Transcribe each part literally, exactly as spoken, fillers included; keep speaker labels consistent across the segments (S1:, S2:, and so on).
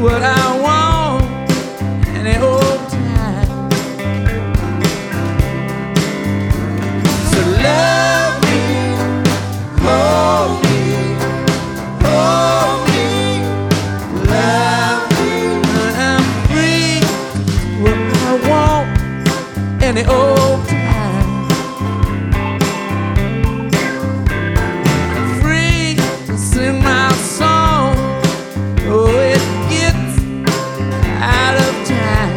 S1: what I want any old time. So love me, hold me, hold me, love me. I'm free to do what I want any old time. I'm free to sing my song. Oh, it gets out of time.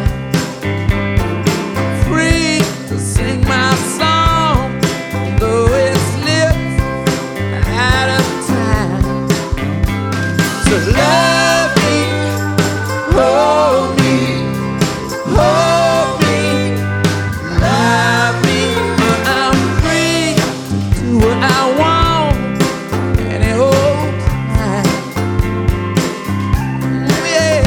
S1: Free to sing my song, though it slips out of time. So love me, hold me, hold me, love me. I'm free to do what I want any old time. Yeah.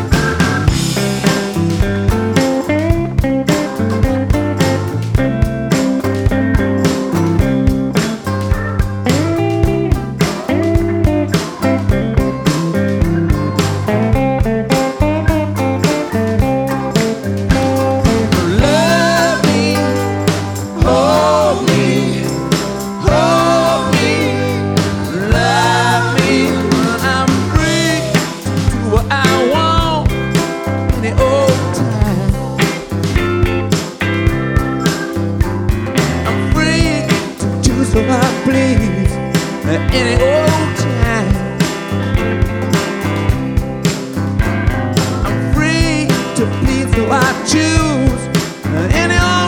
S1: Love me, hold me, hold me, love me. I'm free to do what I want any old time. I'm free to choose what I please any old time. I'm free to please who I choose any old